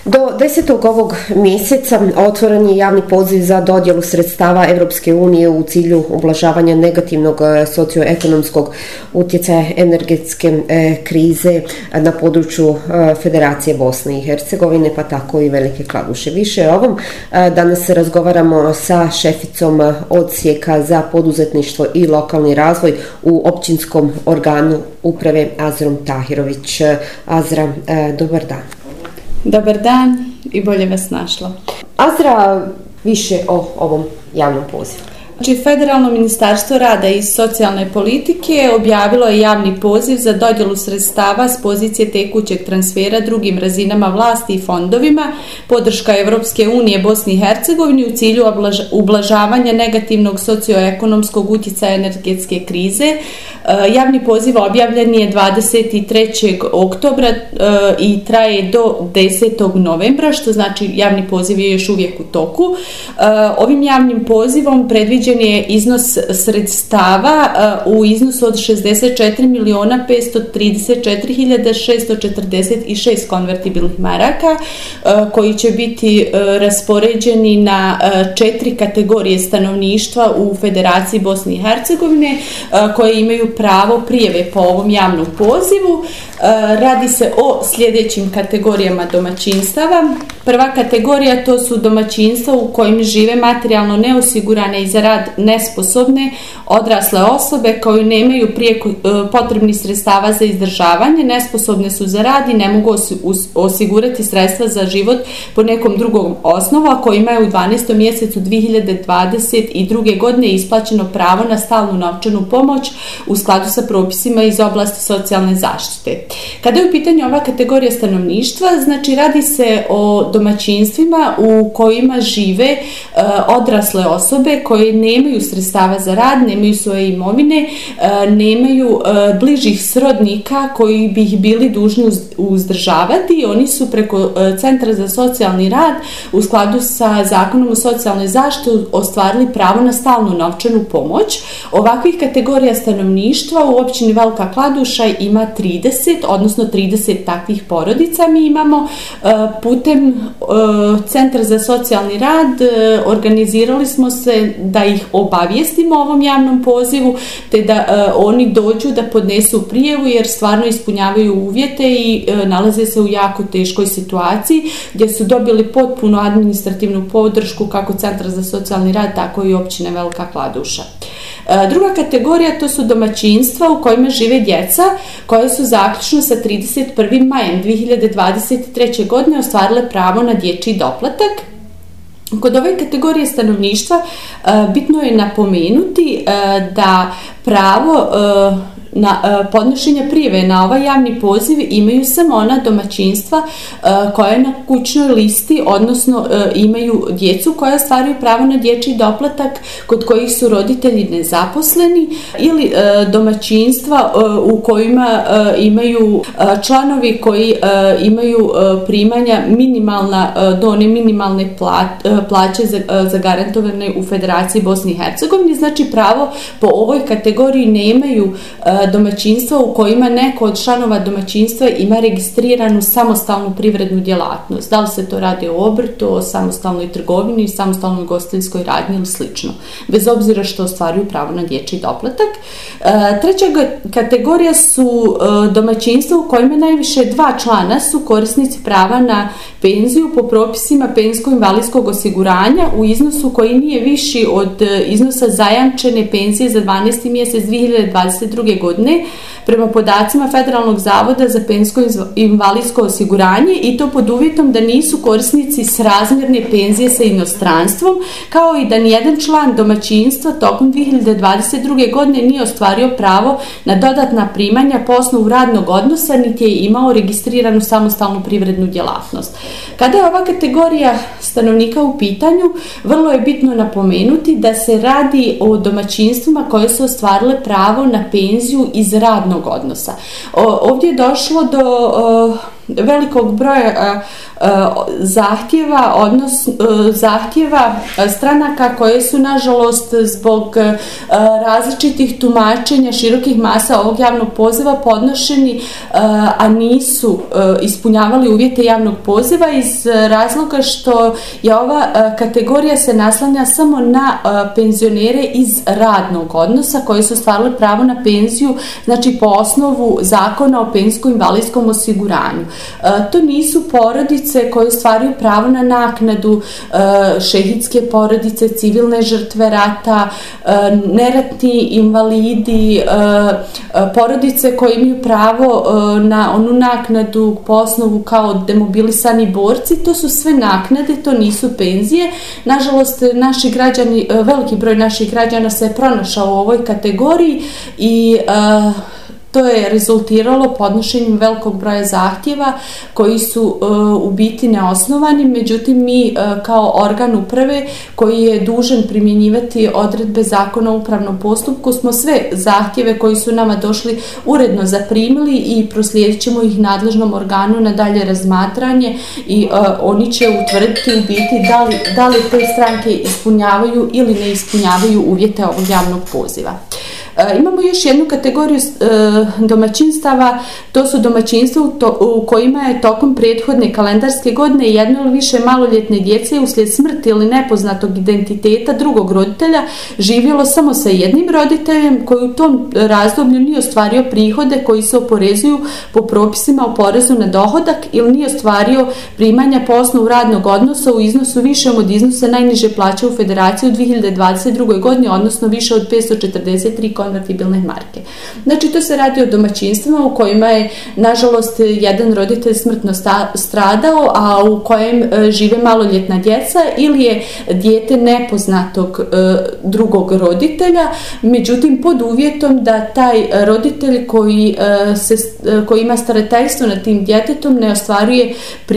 Do 10. ovog mjeseca otvoren je javni poziv za dodjelu sredstava Europske unije u cilju ublažavanja negativnog socioekonomskog utjecaja energetske krize na području Federacije Bosne i Hercegovine, pa tako i Velike Kladuše. Više o ovom danas razgovaramo sa šeficom odsjeka za poduzetništvo i lokalni razvoj u općinskom organu uprave Azrom Tahirović. Azra, dobar dan. Dobar dan i bolje vas našla. Azra, više o ovom javnom pozivu. Znači, Federalno ministarstvo rada i socijalne politike objavilo je javni poziv za dodjelu sredstava s pozicije tekućeg transfera drugim razinama vlasti i fondovima, podrška Europske unije Bosni i Hercegovini u cilju ublažavanja negativnog socioekonomskog utjecaja energetske krize. Javni poziv objavljen je 23. oktobra i traje do 10. novembra, što znači javni poziv je još uvijek u toku. Ovim javnim pozivom predviđen je iznos sredstava u iznosu od 64.534.646 konvertibilnih maraka koji će biti raspoređeni na 4 kategorije stanovništva u Federaciji Bosne i Hercegovine koje imaju pravo prijave po ovom javnom pozivu. Radi se o sljedećim kategorijama domaćinstava. Prva kategorija to su domaćinstva u kojim žive materijalno neosigurane i za rad nesposobne odrasle osobe koje nemaju prijeko potrebnih sredstava za izdržavanje, nesposobne su za rad i ne mogu osigurati sredstva za život po nekom drugom osnovu, a kojima je u 12. mjesecu 2022. godine isplaćeno pravo na stalnu novčanu pomoć u skladu sa propisima iz oblasti socijalne zaštite. Kada je u pitanju ova kategorija stanovništva, znači radi se o domaćinstvima u kojima žive odrasle osobe koje nemaju sredstava za rad, nemaju svoje imovine, nemaju bližih srodnika koji bi ih bili dužni uzdržavati. Oni su preko Centra za socijalni rad u skladu sa Zakonom o socijalnoj zaštiti ostvarili pravo na stalnu novčanu pomoć. Ovakvih kategorija stanovništva u općini Velika Kladuša ima 30, odnosno 30 takvih porodica mi imamo. Putem Centra za socijalni rad organizirali smo se da ih obavijestimo o ovom javnom pozivu, te da oni dođu da podnesu prijavu jer stvarno ispunjavaju uvjete i nalaze se u jako teškoj situaciji gdje su dobili potpuno administrativnu podršku kako Centra za socijalni rad, tako i općine Velika Kladuša. Druga kategorija to su domaćinstva u kojima žive djeca koje su zaključno sa 31. majem 2023. godine ostvarile pravo na dječji doplatak. Kod ove kategorije stanovništva bitno je napomenuti da pravo na podnošenje prijave na ovaj javni poziv imaju samo ona domaćinstva koja je na kućnoj listi, odnosno imaju djecu koja ostvaruju pravo na dječji doplatak kod kojih su roditelji nezaposleni, ili domaćinstva u kojima imaju članovi koji imaju primanja minimalna do one minimalne plaće zagarantovane u Federaciji Bosne i Hercegovine. Znači pravo po ovoj kategoriji nemaju domaćinstva u kojima neko od članova domaćinstva ima registriranu samostalnu privrednu djelatnost. Da li se to radi o obrtu, o samostalnoj trgovini, samostalnoj ugostiteljskoj radnji ili slično, bez obzira što ostvaruju pravo na dječji doplatak. Treća kategorija su domaćinstva u kojima najviše 2 člana su korisnici prava na penziju po propisima penzijsko-invalidskog osiguranja u iznosu koji nije viši od iznosa zajamčene penzije za 12. mjesec 2022. godine prema podacima Federalnog zavoda za penzijsko-invalidsko osiguranje, i to pod uvjetom da nisu korisnici srazmjerne penzije sa inostranstvom, kao i da nijedan član domaćinstva tokom 2022. godine nije ostvario pravo na dodatna primanja po osnovu radnog odnosa, niti je imao registriranu samostalnu privrednu djelatnost. Kada je ova kategorija stanovnika u pitanju, vrlo je bitno napomenuti da se radi o domaćinstvima koje su ostvarile pravo na penziju iz radnog odnosa. Ovdje je došlo do velikog broja zahtjeva stranaka koje su nažalost zbog različitih tumačenja širokih masa ovog javnog poziva podnošeni, a nisu ispunjavali uvjete javnog poziva iz razloga što je ova kategorija se naslanja samo na penzionere iz radnog odnosa koji su ostvarili pravo na penziju, znači po osnovu Zakona o penzijsko-invalidskom osiguranju. To nisu porodice koje ostvaruju pravo na naknadu, šehidske porodice, civilne žrtve rata, neratni invalidi, porodice koje imaju pravo na onu naknadu po osnovu kao demobilisani borci. To su sve naknade, to nisu penzije. Nažalost, naši građani, veliki broj naših građana se je pronašao u ovoj kategoriji i to je rezultiralo podnošenjem velikog broja zahtjeva koji su u biti neosnovani, međutim mi kao organ uprave koji je dužan primjenjivati odredbe Zakona o upravnom postupku smo sve zahtjeve koji su nama došli uredno zaprimili i proslijedit ćemo ih nadležnom organu na dalje razmatranje i oni će utvrditi u biti da li te stranke ispunjavaju ili ne ispunjavaju uvjete ovog javnog poziva. Imamo još jednu kategoriju domaćinstava, to su domaćinstva u kojima je tokom prethodne kalendarske godine jedno ili više maloljetne djece uslijed smrti ili nepoznatog identiteta drugog roditelja živjelo samo sa jednim roditeljem koji u tom razdoblju nije ostvario prihode koji se oporezuju po propisima o porezu na dohodak ili nije ostvario primanja po osnovu radnog odnosa u iznosu višem od iznosa najniže plaće u Federaciji u 2022. godini, odnosno više od 543 konvertibilne marke. Znači, to se radi o domaćinstvima u kojima je, nažalost, jedan roditelj smrtno stradao, a u kojem žive maloljetna djeca ili je dijete nepoznatog drugog roditelja, međutim, pod uvjetom da taj roditelj koji ima starateljstvo nad tim djetetom nije ostvario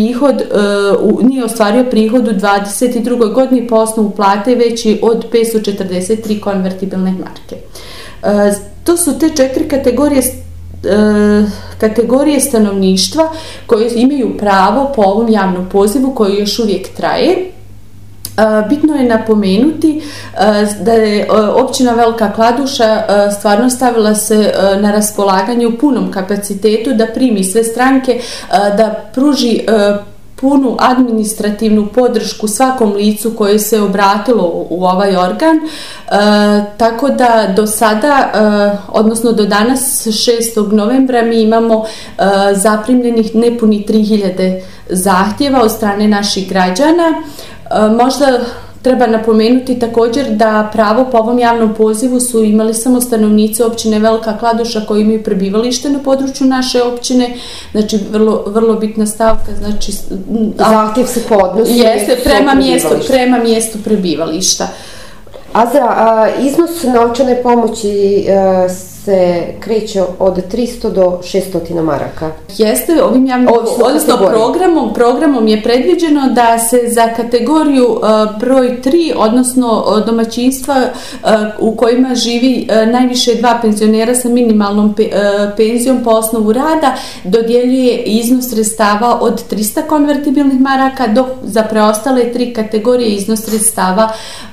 prihod u 22. godini po osnovu plate veći od 543 konvertibilne marke. To su te 4 kategorije stanovništva koje imaju pravo po ovom javnom pozivu koji još uvijek traje. Bitno je napomenuti da je općina Velika Kladuša stvarno stavila se na raspolaganje u punom kapacitetu da primi sve stranke, da pruži punu administrativnu podršku svakom licu koje se obratilo u ovaj organ, tako da do sada, odnosno do danas 6. novembra mi imamo zaprimljenih nepuni 3000 zahtjeva od strane naših građana. Možda treba napomenuti također da pravo po ovom javnom pozivu su imali samo stanovnici općine Velika Kladuša koji imaju prebivalište na području naše općine, znači vrlo bitna stavka, znači zahtjev se podnosi prema mjestu prebivališta. Azra, iznos novčane pomoći se kreće od 300 do 600 maraka. Jeste, ovim javnim, odnosno programom je predviđeno da se za kategoriju broj 3, odnosno domaćinstva u kojima živi najviše 2 penzionera sa minimalnom penzijom po osnovu rada, dodjeljuje iznos sredstava od 300 konvertibilnih maraka, dok za preostale 3 kategorije iznos sredstava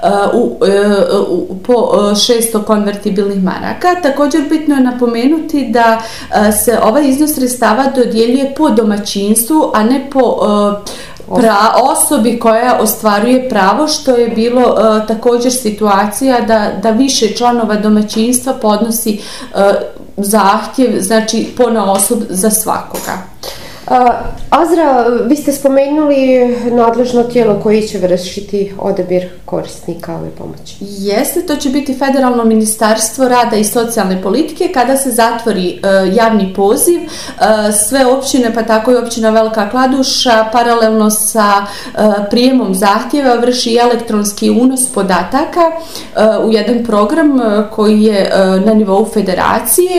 po 600 konvertibilnih maraka. Također bitno je napomenuti da se ovaj iznos sredstava dodjeljuje po domaćinstvu, a ne po osobi koja ostvaruje pravo, što je bilo također situacija da više članova domaćinstva podnosi zahtjev, znači ponaosob za svakoga. Azra, vi ste spomenuli nadležno tijelo koje će vršiti odabir korisnika ove pomoći. Jeste, to će biti Federalno ministarstvo rada i socijalne politike. Kada se zatvori javni poziv, sve općine, pa tako i općina Velika Kladuša, paralelno sa prijemom zahtjeva vrši elektronski unos podataka u jedan program koji je na nivou federacije.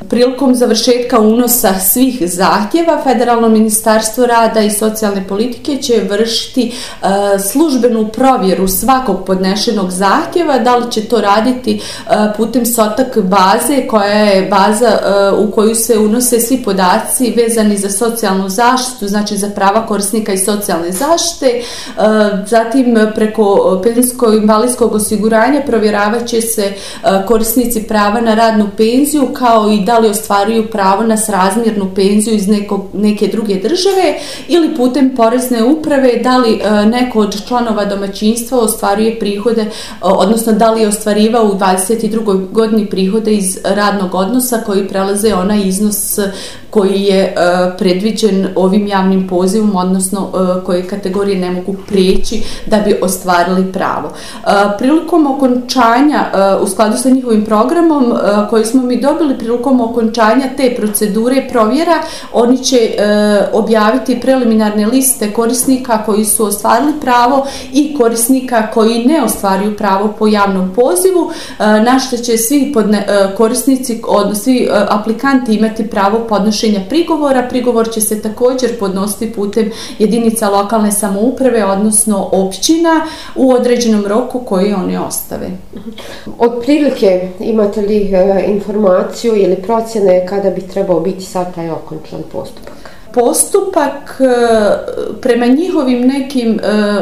Prilikom završetka unosa svih zahtjeva, Federalno ministarstvo rada i socijalne politike će vršiti službenu provjeru svakog podnešenog zahtjeva, da li će to raditi putem SOTAK baze, koja je baza u koju se unose svi podaci vezani za socijalnu zaštitu, znači za prava korisnika i socijalne zaštite. Zatim preko penzijsko-invalidskog osiguranja provjeravat će se korisnici prava na radnu penziju, kao i da li ostvaruju pravo na srazmjernu penziju iz neke druge države, ili putem porezne uprave da li neko od članova domaćinstva ostvaruje prihode, odnosno da li je ostvarivao u 22. godini prihode iz radnog odnosa koji prelaze onaj iznos koji je predviđen ovim javnim pozivom, odnosno koje kategorije ne mogu prijeći da bi ostvarili pravo. Prilikom okončanja, u skladu sa njihovim programom koji smo mi dobili, prilikom okončanja te procedure provjera, oni će objaviti preliminarne liste korisnika koji su ostvarili pravo i korisnika koji ne ostvaruju pravo po javnom pozivu, na što će svi korisnici, svi aplikanti imati pravo podnošenja prigovora. Prigovor će se također podnositi putem jedinica lokalne samouprave, odnosno općina, u određenom roku koji oni ostave. Otprilike imate li informaciju ili procjene kada bi trebao biti sad taj okončan postupak? Postupak prema njihovim nekim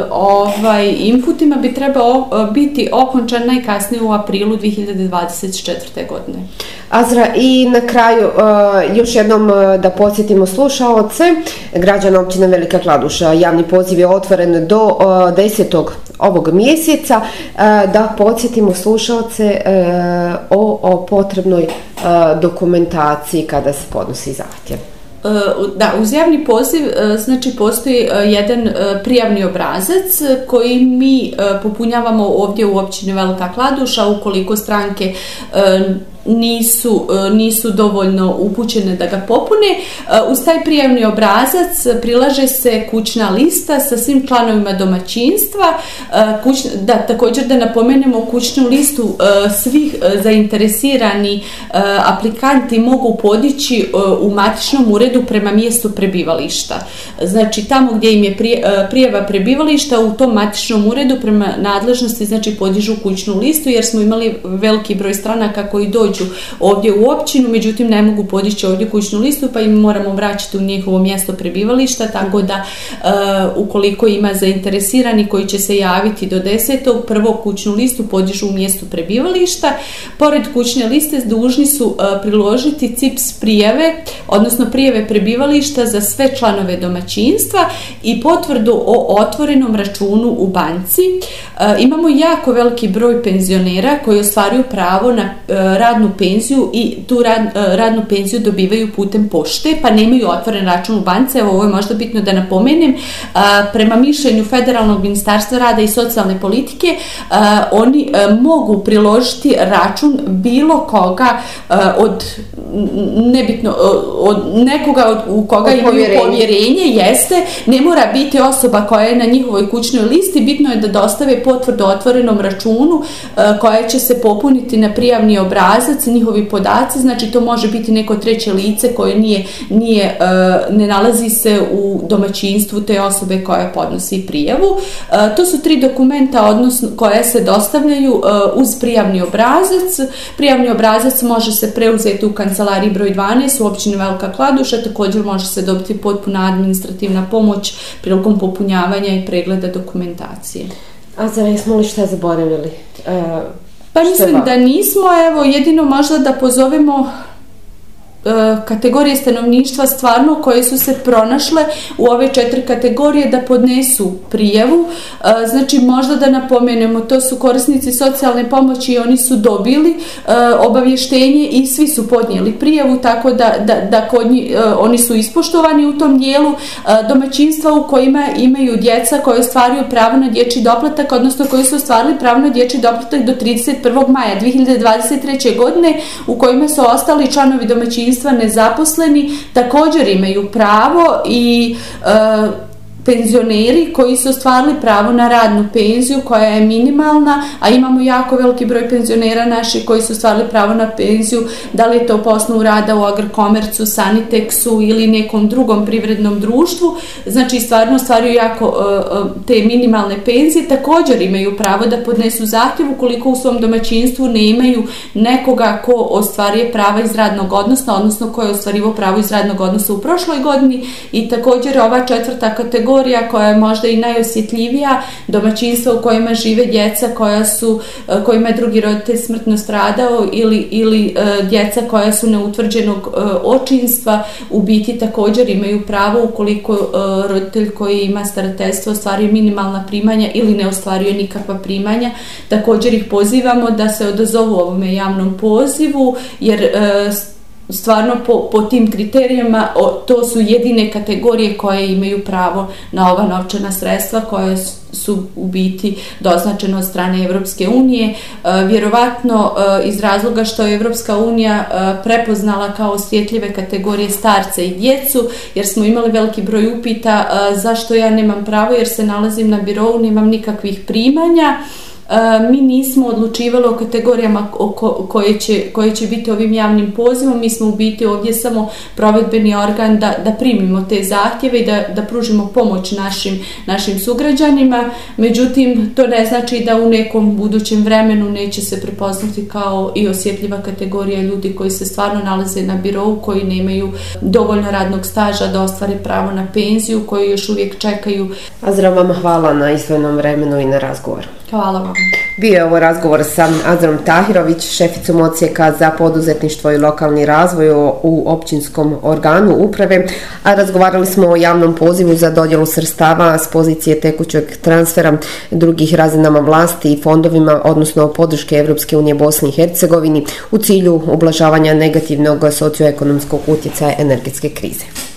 inputima bi trebao biti okončan najkasnije u aprilu 2024. godine. Azra, i na kraju još jednom da podsjetimo slušaoce, građana općine Velika Kladuša, javni poziv je otvoren do 10. ovog mjeseca, da podsjetimo slušaoce o potrebnoj dokumentaciji kada se podnosi zahtjev. Da, uz javni poziv znači postoji jedan prijavni obrazac koji mi popunjavamo ovdje u općini Velika Kladuša ukoliko stranke nisu dovoljno upućene da ga popune. Uz taj prijavni obrazac prilaže se kućna lista sa svim članovima domaćinstva. Također da napomenemo, kućnu listu svih zainteresirani aplikanti mogu podići u matičnom uredu prema mjestu prebivališta. Znači tamo gdje im je prijava prebivališta, u tom matičnom uredu prema nadležnosti znači podižu kućnu listu, jer smo imali veliki broj stranaka koji dođu ovdje u općinu, međutim ne mogu podići ovdje kućnu listu, pa im moramo vraćati u njihovo mjesto prebivališta, tako da ukoliko ima zainteresirani koji će se javiti do 10. prvo kućnu listu podižu u mjestu prebivališta. Pored kućne liste dužni su priložiti CIPS prijave, odnosno prijave prebivališta za sve članove domaćinstva i potvrdu o otvorenom računu u banci. Imamo jako veliki broj penzionera koji ostvaruju pravo na radnu penziju i tu radnu penziju dobivaju putem pošte, pa nemaju otvoren račun u banci. Evo, ovo je možda bitno da napomenem. Prema mišljenju Federalnog ministarstva rada i socijalne politike, oni mogu priložiti račun bilo koga od nekoga u koga imaju povjerenje, jeste, ne mora biti osoba koja je na njihovoj kućnoj listi, bitno je da dostave potvrdu o otvorenom računu koja će se popuniti na prijavni obrazac, njihovi podaci, znači to može biti neko treće lice koje ne nalazi se u domaćinstvu te osobe koja podnosi prijavu. To su 3 dokumenta odnosno koja se dostavljaju uz prijavni obrazac. Prijavni obrazac može se preuzeti u kancelariji broj 12 u općini Velika Kladuša, također može se dobiti potpuna administrativna pomoć prilikom popunjavanja i pregleda dokumentacije. A zar jesmo li šta zaboravili? Pa mislim da nismo, evo jedino možda da pozovemo kategorije stanovništva stvarno koje su se pronašle u ove 4 kategorije da podnesu prijavu. Znači možda da napomenemo, to su korisnici socijalne pomoći i oni su dobili obavještenje i svi su podnijeli prijavu, tako da kod njih, oni su ispoštovani u tom dijelu. Domaćinstva u kojima imaju djeca koje ostvaruju pravo na dječji doplatak, odnosno koji su ostvarili pravo na dječji doplatak do 31. maja 2023. godine, u kojima su ostali članovi domaćinstva nezaposleni, također imaju pravo i penzioneri koji su ostvarili pravo na radnu penziju koja je minimalna, a imamo jako veliki broj penzionera naših koji su ostvarili pravo na penziju, da li je to po osnovu rada u Agrokomercu, Saniteksu ili nekom drugom privrednom društvu, znači stvarno ostvaruju jako te minimalne penzije, također imaju pravo da podnesu zahtjev ukoliko u svom domaćinstvu ne imaju nekoga ko ostvaruje prava iz radnog odnosa, odnosno ko je ostvarivao pravo iz radnog odnosa u prošloj godini. I također ova četvrta kategorija koja je možda i najosjetljivija, domaćinstva u kojima žive djeca kojima je drugi roditelj smrtno stradao ili djeca koja su neutvrđenog očinstva, u biti također imaju pravo ukoliko roditelj koji ima starateljstvo ostvaruje minimalna primanja ili ne ostvaruje nikakva primanja. Također ih pozivamo da se odazovu ovome javnom pozivu, jer stvarno po tim kriterijama to su jedine kategorije koje imaju pravo na ova novčana sredstva koje su u biti doznačene od strane Evropske unije. Vjerovatno iz razloga što je Evropska unija prepoznala kao osjetljive kategorije starce i djecu, jer smo imali veliki broj upita zašto ja nemam pravo jer se nalazim na birou, nemam nikakvih primanja. Mi nismo odlučivali o kategorijama koje će biti ovim javnim pozivom, mi smo u biti ovdje samo provedbeni organ da primimo te zahtjeve i da pružimo pomoć našim sugrađanima. Međutim, to ne znači da u nekom budućem vremenu neće se prepoznati kao i osjetljiva kategorija ljudi koji se stvarno nalaze na birou, koji nemaju dovoljno radnog staža da ostvare pravo na penziju, koji još uvijek čekaju. Azra, vama hvala na izdvojenom vremenu i na razgovoru. Hvala vam. Bio je ovo razgovor sa Azrom Tahirović, šeficom odsjeka za poduzetništvo i lokalni razvoj u općinskom organu uprave, a razgovarali smo o javnom pozivu za dodjelu sredstava s pozicije tekućeg transfera drugih razinama vlasti i fondovima, odnosno podrške Evropske unije Bosni i Hercegovini u cilju ublažavanja negativnog socioekonomskog utjecaja energetske krize.